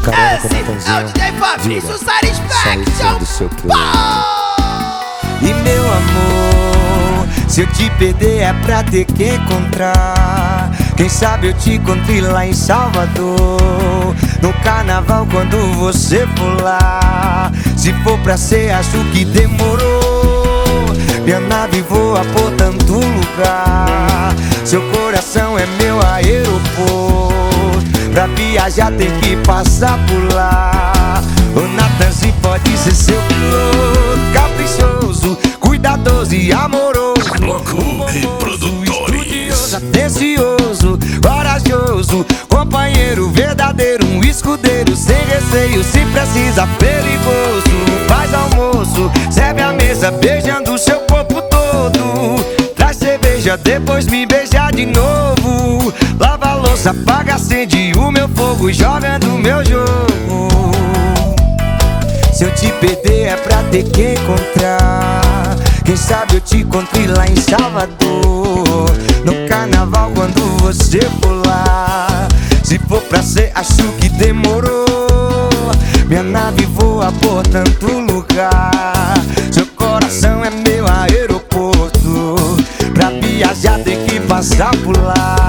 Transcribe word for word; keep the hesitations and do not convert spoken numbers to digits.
carona com Esse botãozinho. é o D J Fabrício Vira. Satisfaction. Do seu plano. E meu amor, se eu te perder é pra ter que encontrar. Quem sabe eu te encontrei lá em Salvador, no carnaval quando você for lá. Se for pra ser, acho que demorou. Minha nave voa por tanto lugar. Seu coração é meu aeroporto. Pra viajar tem que passar por lá. O Natanzinho pode ser seu piloto, caprichoso, cuidadoso e amoroso. Bloco Reprodutores. Atencioso, corajoso, companheiro verdadeiro, um escudeiro sem receio, se precisa, perigoso. Faz almoço, serve a mesa, beijando o seu corpo todo. Traz cerveja, depois me beija de novo. Lava a louça, apaga, acende o meu fogo, joga no meu jogo. Se eu te perder é pra ter que encontrar. Quem sabe eu te encontrei lá em Salvador, no carnaval quando você for lá. Se for pra ser, acho que demorou. Minha nave voa por tanto lugar. Seu coração é meu aeroporto. Pra viajar tem que passar por lá.